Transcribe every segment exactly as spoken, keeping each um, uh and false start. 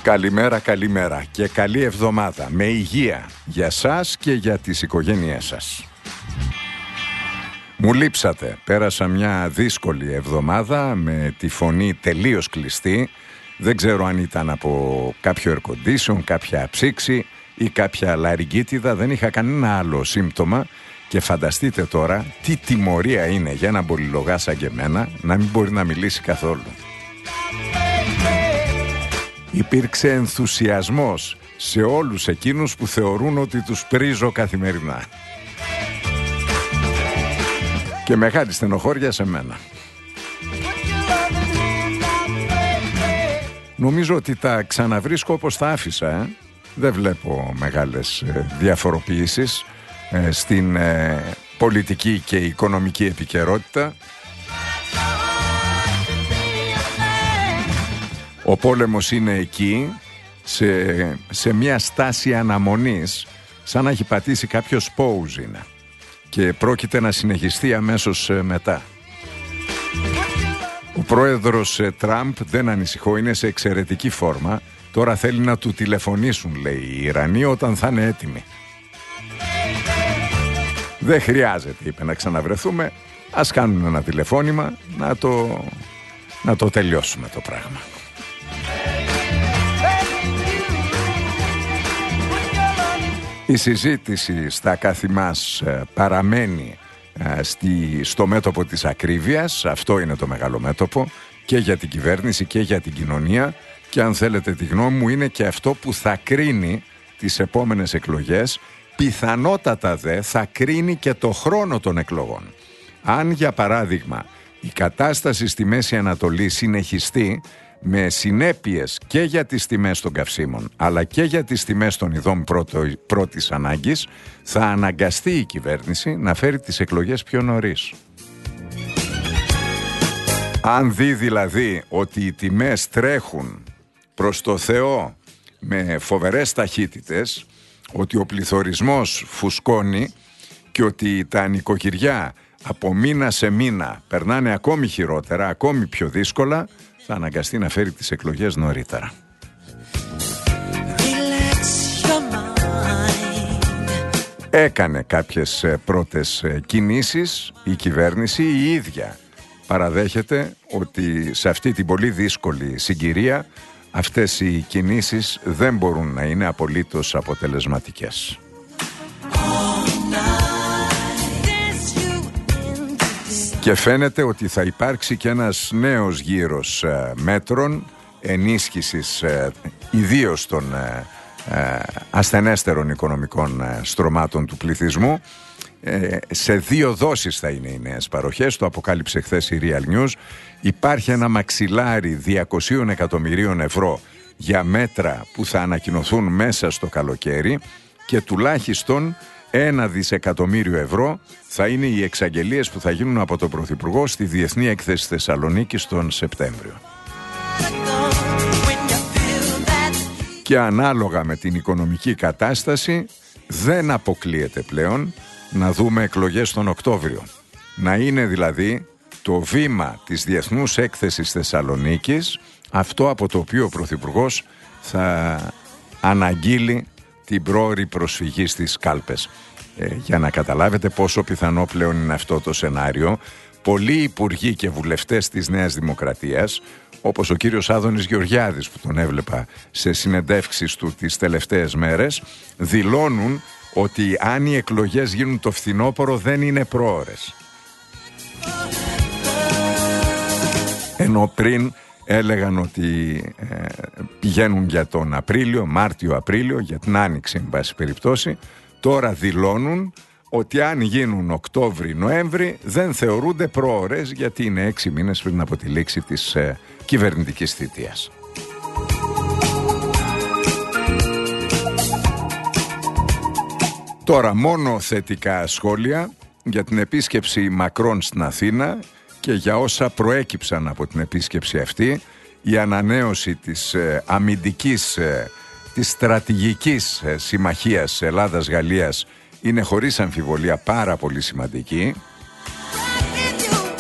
Καλημέρα, καλημέρα και καλή εβδομάδα με υγεία για σας και για τις οικογένειές σας. Μου λείψατε, πέρασα μια δύσκολη εβδομάδα με τη φωνή τελείως κλειστή. Δεν ξέρω αν ήταν από κάποιο air condition, κάποια ψήξη ή κάποια λαρυγγίτιδα, δεν είχα κανένα άλλο σύμπτωμα. Και φανταστείτε τώρα τι τιμωρία είναι για έναν πολυλογά σαν και εμένα να μην μπορεί να μιλήσει καθόλου. Υπήρξε ενθουσιασμός σε όλους εκείνους που θεωρούν ότι τους πρίζω καθημερινά. Και μεγάλη στενοχώρια σε μένα. Νομίζω ότι τα ξαναβρίσκω όπως τα άφησα. Ε? Δεν βλέπω μεγάλες ε, διαφοροποιήσεις ε, στην ε, πολιτική και οικονομική επικαιρότητα. Ο πόλεμος είναι εκεί, σε, σε μια στάση αναμονής, σαν να έχει πατήσει κάποιος pause είναι. Και πρόκειται να συνεχιστεί αμέσως μετά. Ο πρόεδρος Τραμπ, δεν ανησυχώ, είναι σε εξαιρετική φόρμα. Τώρα θέλει να του τηλεφωνήσουν, λέει, οι Ιρανοί όταν θα είναι έτοιμοι. Δεν χρειάζεται, είπε, να ξαναβρεθούμε. Ας κάνουν ένα τηλεφώνημα να το, να το τελειώσουμε το πράγμα. Η συζήτηση στα καθημάς παραμένει στη, στο μέτωπο της ακρίβειας. Αυτό είναι το μεγάλο μέτωπο και για την κυβέρνηση και για την κοινωνία. Και αν θέλετε τη γνώμη μου, είναι και αυτό που θα κρίνει τις επόμενες εκλογές. Πιθανότατα δε θα κρίνει και το χρόνο των εκλογών. Αν για παράδειγμα η κατάσταση στη Μέση Ανατολή συνεχιστεί με συνέπειες και για τις τιμές των καυσίμων αλλά και για τις τιμές των ειδών πρώτο, πρώτης ανάγκης, θα αναγκαστεί η κυβέρνηση να φέρει τις εκλογές πιο νωρίς. Αν δει δηλαδή ότι οι τιμές τρέχουν προς το Θεό με φοβερές ταχύτητες, ότι ο πληθωρισμός φουσκώνει και ότι τα νοικοκυριά από μήνα σε μήνα περνάνε ακόμη χειρότερα, ακόμη πιο δύσκολα, θα αναγκαστεί να φέρει τις εκλογές νωρίτερα. Έκανε κάποιες πρώτες κινήσεις η κυβέρνηση, η ίδια παραδέχεται ότι σε αυτή την πολύ δύσκολη συγκυρία αυτές οι κινήσεις δεν μπορούν να είναι απολύτως αποτελεσματικές. Και φαίνεται ότι θα υπάρξει και ένας νέος γύρος ε, μέτρων ενίσχυσης ε, ιδίως των ε, ε, ασθενέστερων οικονομικών ε, στρωμάτων του πληθυσμού. Ε, σε δύο δόσεις θα είναι οι νέες παροχές. Το αποκάλυψε χθες η Real News. Υπάρχει ένα μαξιλάρι διακόσια εκατομμυρίων ευρώ για μέτρα που θα ανακοινωθούν μέσα στο καλοκαίρι και τουλάχιστον ένα δισεκατομμύριο ευρώ θα είναι οι εξαγγελίες που θα γίνουν από τον Πρωθυπουργό στη Διεθνή Έκθεση Θεσσαλονίκης τον Σεπτέμβριο. Και ανάλογα με την οικονομική κατάσταση δεν αποκλείεται πλέον να δούμε εκλογές τον Οκτώβριο. Να είναι δηλαδή το βήμα της Διεθνούς Έκθεσης Θεσσαλονίκης αυτό από το οποίο ο Πρωθυπουργός θα αναγγείλει την πρόωρη προσφυγή στις κάλπες. Ε, για να καταλάβετε πόσο πιθανό πλέον είναι αυτό το σενάριο, πολλοί υπουργοί και βουλευτές της Νέας Δημοκρατίας, όπως ο κύριος Άδωνης Γεωργιάδης που τον έβλεπα σε συνεντεύξεις του τις τελευταίες μέρες, δηλώνουν ότι αν οι εκλογές γίνουν το φθινόπωρο δεν είναι πρόωρες. Ενώ πριν έλεγαν ότι ε, πηγαίνουν για τον Απρίλιο, Μάρτιο-Απρίλιο, για την Άνοιξη, εν πάση περιπτώσει. Τώρα δηλώνουν ότι αν γίνουν Οκτώβρη-Νοέμβρη δεν θεωρούνται πρόωρες, γιατί είναι έξι μήνες πριν από τη λήξη της ε, κυβερνητικής θητείας. Τώρα μόνο θετικά σχόλια για την επίσκεψη Μακρόν στην Αθήνα και για όσα προέκυψαν από την επίσκεψη αυτή. Η ανανέωση της ε, αμυντικής, ε, της στρατηγικής ε, συμμαχίας Ελλάδας-Γαλλίας είναι χωρίς αμφιβολία πάρα πολύ σημαντική.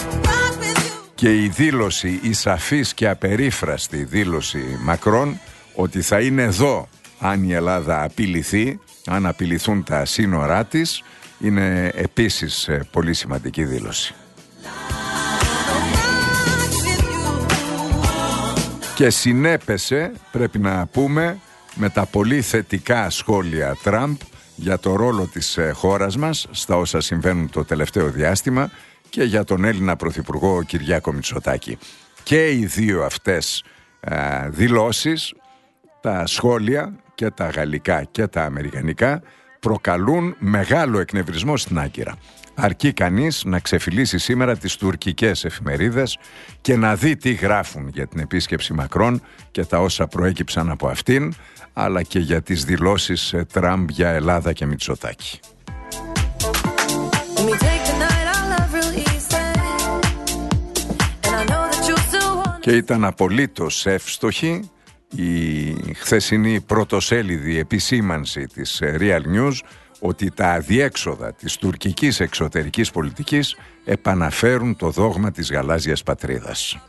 Και η δήλωση, η σαφής και απερίφραστη δήλωση Μακρόν ότι θα είναι εδώ αν η Ελλάδα απειληθεί, αν απειληθούν τα σύνορά της, είναι επίσης πολύ σημαντική δήλωση. Και συνέπεσε, πρέπει να πούμε, με τα πολύ θετικά σχόλια Τραμπ για το ρόλο της χώρας μας στα όσα συμβαίνουν το τελευταίο διάστημα και για τον Έλληνα Πρωθυπουργό Κυριάκο Μητσοτάκη. Και οι δύο αυτές α, δηλώσεις, τα σχόλια και τα γαλλικά και τα αμερικανικά, προκαλούν μεγάλο εκνευρισμό στην Άγκυρα. Αρκεί κανείς να ξεφυλίσει σήμερα τις τουρκικές εφημερίδες και να δει τι γράφουν για την επίσκεψη Μακρόν και τα όσα προέκυψαν από αυτήν, αλλά και για τις δηλώσεις Τραμπ για Ελλάδα και Μητσοτάκη. Και ήταν απολύτως εύστοχη η χθεσινή πρωτοσέλιδη επισήμανση της Real News ότι τα αδιέξοδα της τουρκικής εξωτερικής πολιτικής επαναφέρουν το δόγμα της γαλάζιας πατρίδας.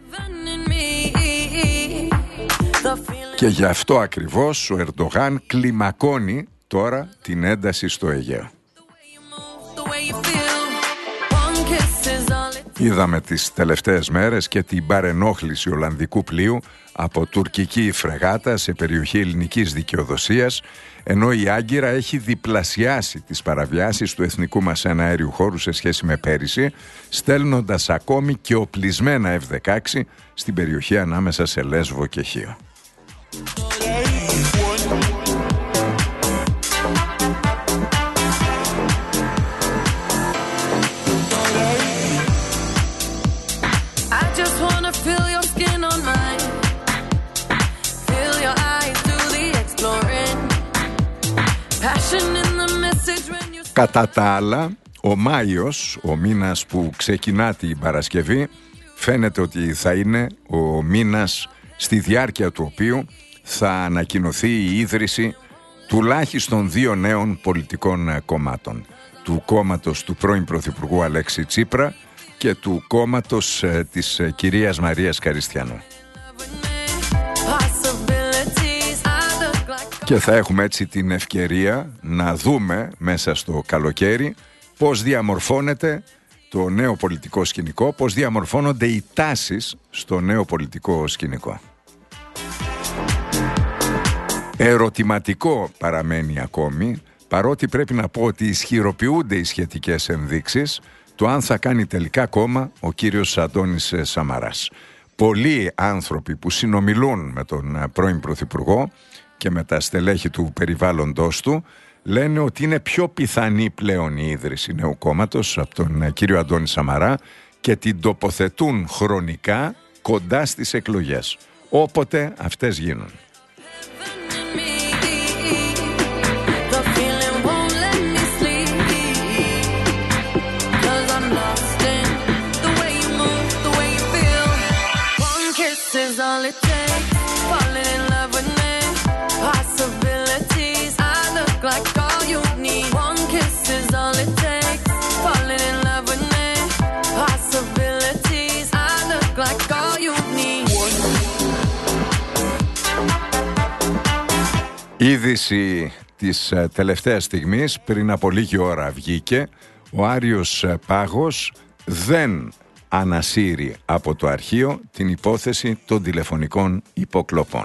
Και γι' αυτό ακριβώς ο Ερντογάν κλιμακώνει τώρα την ένταση στο Αιγαίο. Είδαμε τις τελευταίες μέρες και την παρενόχληση Ολλανδικού πλοίου από τουρκική φρεγάτα σε περιοχή ελληνικής δικαιοδοσίας, ενώ η Άγκυρα έχει διπλασιάσει τις παραβιάσεις του εθνικού μας εναέριου χώρου σε σχέση με πέρυσι, στέλνοντας ακόμη και οπλισμένα εφ δεκαέξι στην περιοχή ανάμεσα σε Λέσβο και Χίο. Κατά τα άλλα, ο Μάιος, ο μήνας που ξεκινά την Παρασκευή, φαίνεται ότι θα είναι ο μήνας στη διάρκεια του οποίου θα ανακοινωθεί η ίδρυση τουλάχιστον δύο νέων πολιτικών κομμάτων. Του κόμματος του πρώην Πρωθυπουργού Αλέξη Τσίπρα και του κόμματος ε, της ε, κυρίας Μαρίας Καριστιανού. Και θα έχουμε έτσι την ευκαιρία να δούμε μέσα στο καλοκαίρι πώς διαμορφώνεται το νέο πολιτικό σκηνικό, πώς διαμορφώνονται οι τάσεις στο νέο πολιτικό σκηνικό. Ερωτηματικό παραμένει ακόμη, παρότι πρέπει να πω ότι ισχυροποιούνται οι σχετικές ενδείξεις, το αν θα κάνει τελικά κόμμα ο κύριος Αντώνης Σαμαράς. Πολλοί άνθρωποι που συνομιλούν με τον πρώην Πρωθυπουργό και με τα στελέχη του περιβάλλοντος του λένε ότι είναι πιο πιθανή πλέον η ίδρυση νέου κόμματος από τον κύριο Αντώνη Σαμαρά και την τοποθετούν χρονικά κοντά στις εκλογές, όποτε αυτές γίνουν. Είδηση της τελευταίας στιγμής, πριν από λίγη ώρα βγήκε, ο Άριος Πάγος δεν ανασύρει από το αρχείο την υπόθεση των τηλεφωνικών υποκλοπών.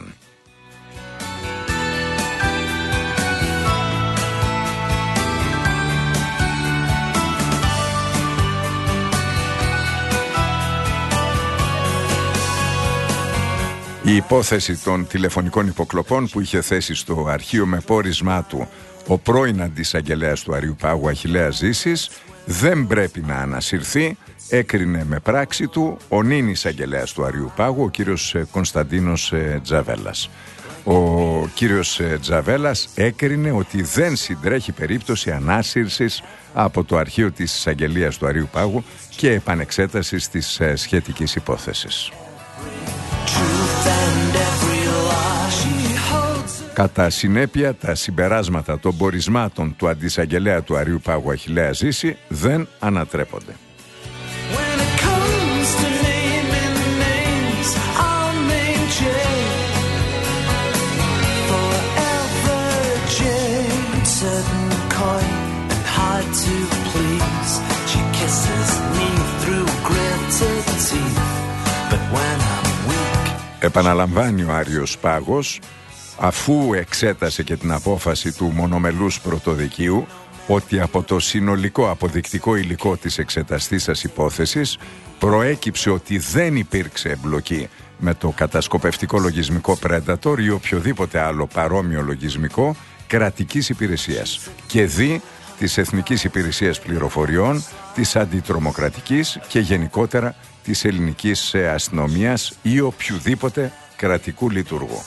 Η υπόθεση των τηλεφωνικών υποκλοπών που είχε θέσει στο αρχείο με πόρισμά του ο πρώην αντισαγγελέας του Αριουπάγου Αχιλλέας Ζήσης δεν πρέπει να ανασυρθεί, έκρινε με πράξη του ο νυν εισαγγελέας του Αριουπάγου, ο κύριος Κωνσταντίνος Τζαβέλας. Ο κύριος Τζαβέλας έκρινε ότι δεν συντρέχει περίπτωση ανάσυρσης από το αρχείο της εισαγγελίας του Αριουπάγου και επανεξέτασης της σχετικής υπόθεσης. Κατά συνέπεια, τα συμπεράσματα των πορισμάτων του αντισαγγελέα του Αριουπάγου Αχιλλέα Ζήση δεν ανατρέπονται. Επαναλαμβάνει ο Άριος Πάγος, αφού εξέτασε και την απόφαση του μονομελούς πρωτοδικείου, ότι από το συνολικό αποδεικτικό υλικό της εξεταστήσας υπόθεσης προέκυψε ότι δεν υπήρξε εμπλοκή με το κατασκοπευτικό λογισμικό Predator ή οποιοδήποτε άλλο παρόμοιο λογισμικό κρατικής υπηρεσίας και δι της Εθνικής Υπηρεσίας Πληροφοριών, της Αντιτρομοκρατικής και γενικότερα της ελληνικής αστυνομίας ή οποιοδήποτε κρατικού λειτουργού.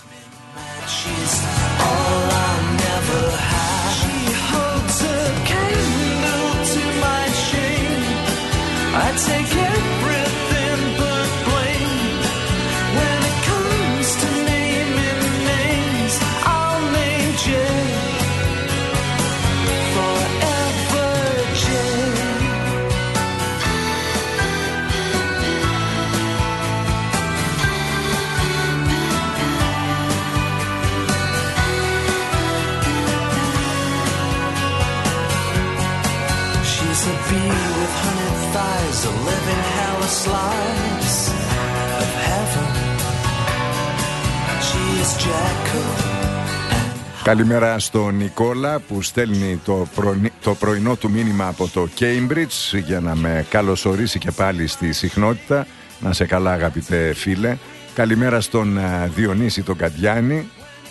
Καλημέρα στον Νικόλα που στέλνει το, πρωι... το πρωινό του μήνυμα από το Cambridge για να με καλωσορίσει και πάλι στη συχνότητα. Να σε καλά αγαπητέ φίλε. Καλημέρα στον uh, Διονύση τον Καντιάνη.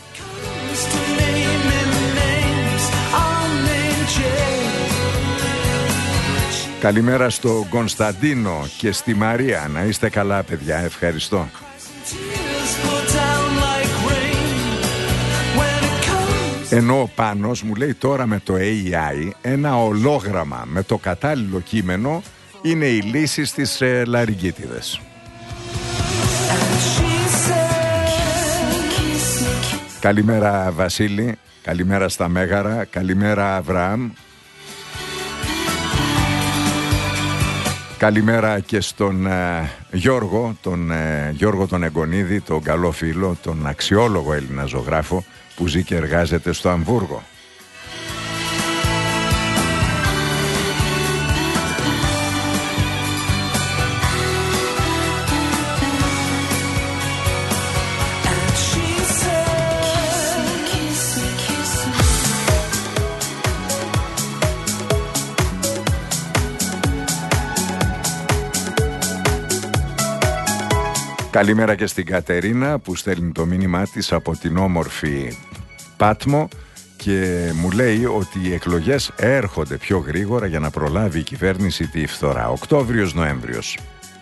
Καλημέρα στον Κωνσταντίνο και στη Μαρία. Να είστε καλά παιδιά, ευχαριστώ. Ενώ ο Πάνος μου λέει τώρα με το έι άι ένα ολόγραμμα με το κατάλληλο κείμενο είναι η λύση στις ε, λαρυγγίτιδες. Καλημέρα Βασίλη, καλημέρα στα Μέγαρα, καλημέρα Αβραάμ. Καλημέρα και στον ε, Γιώργο, τον ε, Γιώργο τον Εγκονίδη, τον καλό φίλο, τον αξιόλογο Έλληνα ζωγράφο που ζει και εργάζεται στο Αμβούργο. Καλημέρα και στην Κατερίνα που στέλνει το μήνυμά της από την όμορφη Πάτμο και μου λέει ότι οι εκλογές έρχονται πιο γρήγορα για να προλάβει η κυβέρνηση τη φθορά. Οκτώβριος-Νοέμβριος.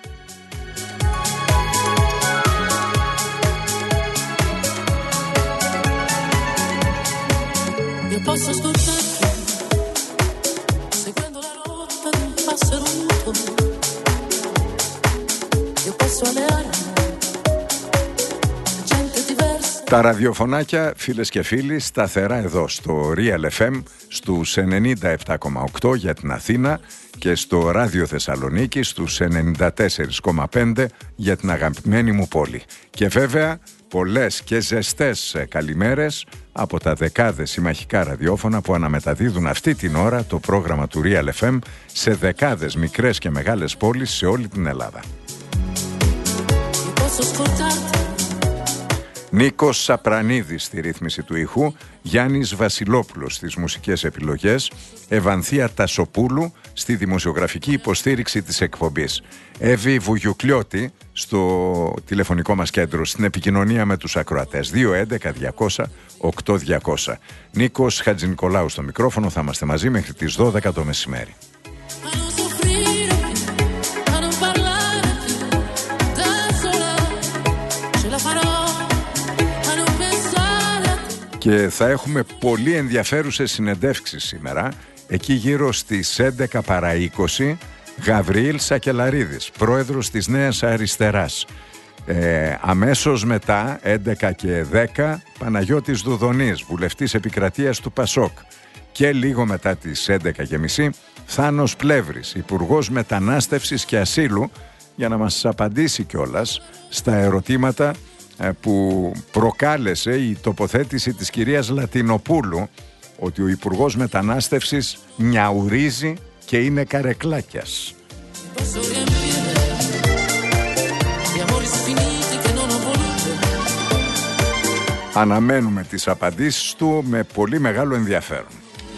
Τα ραδιοφωνάκια, φίλες και φίλοι, σταθερά εδώ στο Real εφ εμ στους ενενήντα επτά κόμμα οκτώ για την Αθήνα και στο Ράδιο Θεσσαλονίκη στους ενενήντα τέσσερα κόμμα πέντε για την αγαπημένη μου πόλη. Και βέβαια πολλές και ζεστές καλημέρες από τα δεκάδες συμμαχικά ραδιόφωνα που αναμεταδίδουν αυτή την ώρα το πρόγραμμα του Real εφ εμ σε δεκάδες μικρές και μεγάλες πόλεις σε όλη την Ελλάδα. Νίκος Σαπρανίδης στη ρύθμιση του ήχου, Γιάννης Βασιλόπουλος στις μουσικές επιλογές, Ευανθία Τασοπούλου στη δημοσιογραφική υποστήριξη της εκπομπής, Εύη Βουγιουκλιώτη στο τηλεφωνικό μας κέντρο στην επικοινωνία με τους ακροατές δύο έντεκα διακόσια οκτώ διακόσια. Νίκος Χατζηνικολάου στο μικρόφωνο, θα είμαστε μαζί μέχρι τις δώδεκα το μεσημέρι. Και θα έχουμε πολύ ενδιαφέρουσες συνεντεύξεις σήμερα. Εκεί γύρω στις έντεκα παρά είκοσι, Γαβριήλ Σακελαρίδης, πρόεδρος της Νέας Αριστεράς. Ε, αμέσως μετά, έντεκα και δέκα, Παναγιώτης Δουδονής, βουλευτής επικρατείας του Πασόκ. Και λίγο μετά τις έντεκα και μισή, Θάνος Πλεύρης, υπουργός Μετανάστευσης και Ασύλου, για να μας απαντήσει κιόλας στα ερωτήματα που προκάλεσε η τοποθέτηση της κυρίας Λατινοπούλου ότι ο Υπουργός Μετανάστευσης νιαουρίζει και είναι καρεκλάκιας. Αναμένουμε τις απαντήσεις του με πολύ μεγάλο ενδιαφέρον.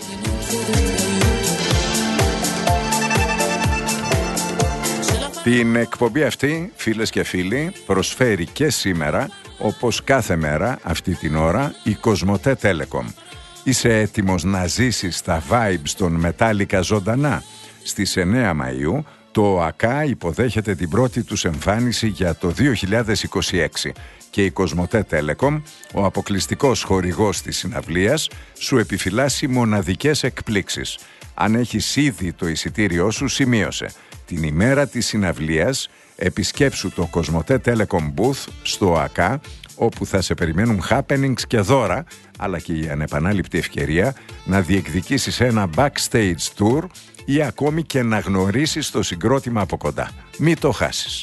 Την εκπομπή αυτή, φίλες και φίλοι, προσφέρει και σήμερα, όπως κάθε μέρα αυτή την ώρα, η Κοσμοτέ Telecom. Είσαι έτοιμος να ζήσεις τα vibes των Metallica ζωντανά? Στις εννέα Μαΐου το ΟΑΚΑ υποδέχεται την πρώτη τους εμφάνιση για το δύο χιλιάδες είκοσι έξι και η Κοσμοτέ Telecom, ο αποκλειστικός χορηγός της συναυλίας, σου επιφυλάσσει μοναδικές εκπλήξεις. Αν έχεις ήδη το εισιτήριό σου, σημείωσε. Την ημέρα της συναυλίας επισκέψου το Κοσμοτέ Telecom Booth στο ΟΑΚΑ, όπου θα σε περιμένουν happenings και δώρα, αλλά και η ανεπανάληπτη ευκαιρία να διεκδικήσεις ένα backstage tour ή ακόμη και να γνωρίσεις το συγκρότημα από κοντά. Μη το χάσεις.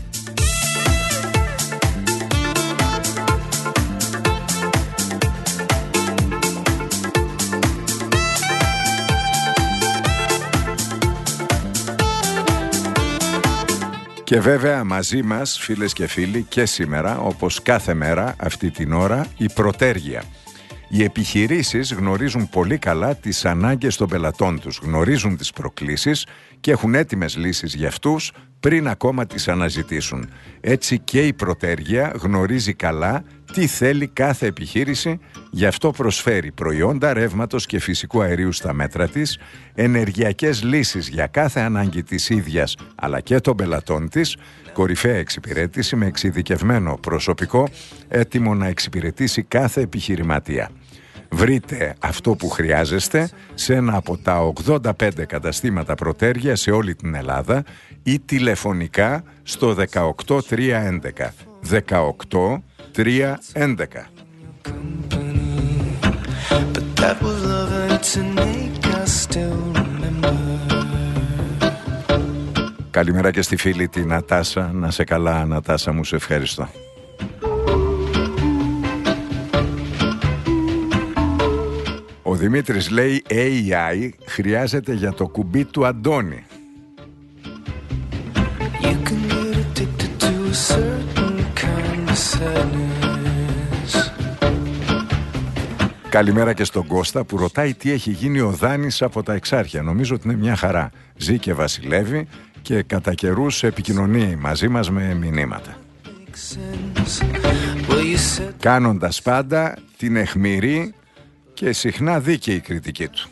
Και βέβαια μαζί μας, φίλες και φίλοι, και σήμερα, όπως κάθε μέρα αυτή την ώρα, η Πρωτέργεια. Οι επιχειρήσεις γνωρίζουν πολύ καλά τις ανάγκες των πελατών τους, γνωρίζουν τις προκλήσεις και έχουν έτοιμες λύσεις για αυτούς πριν ακόμα τις αναζητήσουν. Έτσι και η Πρωτέργεια γνωρίζει καλά τι θέλει κάθε επιχείρηση, γι' αυτό προσφέρει προϊόντα ρεύματος και φυσικού αερίου στα μέτρα της, ενεργειακές λύσεις για κάθε ανάγκη της ίδιας αλλά και των πελατών της, κορυφαία εξυπηρέτηση με εξειδικευμένο προσωπικό έτοιμο να εξυπηρετήσει κάθε επιχειρηματία. Βρείτε αυτό που χρειάζεστε σε ένα από τα ογδόντα πέντε καταστήματα Πρωτέργεια σε όλη την Ελλάδα ή τηλεφωνικά στο δεκαοκτώ τρία έντεκα. δεκαοκτώ τρία έντεκα. Καλημέρα και στη φίλη τη Νατάσα. Να σε καλά, Νατάσα μου, σε ευχαριστώ. Ο Δημήτρης λέει έι άι χρειάζεται για το κουμπί του Αντώνη. Καλημέρα και στον Κώστα που ρωτάει τι έχει γίνει ο Δάνης από τα Εξάρχεια. Νομίζω ότι είναι μια χαρά. Ζει και βασιλεύει και κατά καιρούς επικοινωνεί μαζί μας με μηνύματα. Κάνοντας πάντα την αιχμηρή και συχνά δίκαιη κριτική του.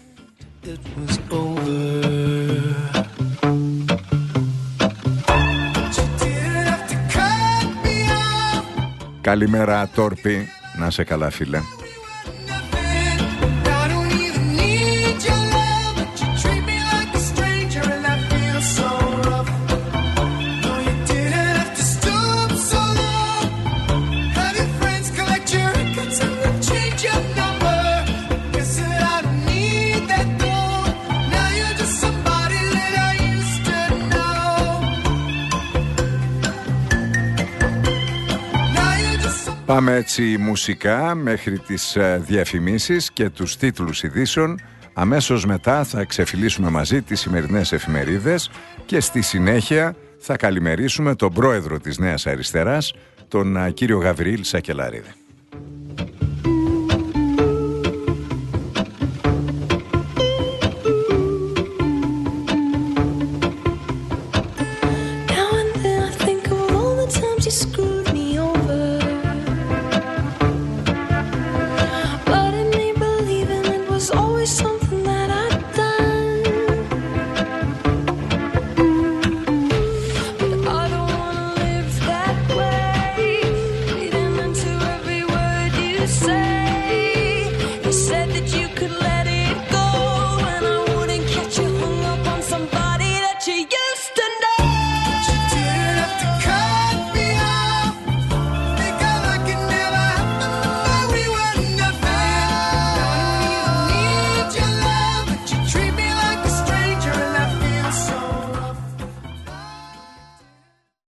Καλημέρα Τόρπη, να σε καλά φίλε. Πάμε έτσι μουσικά μέχρι τις διαφημίσεις και τους τίτλους ειδήσεων. Αμέσως μετά θα ξεφυλίσουμε μαζί τις σημερινές εφημερίδες και στη συνέχεια θα καλημερίσουμε τον πρόεδρο της Νέας Αριστεράς, τον κύριο Γαβριήλ Σακελαρίδη.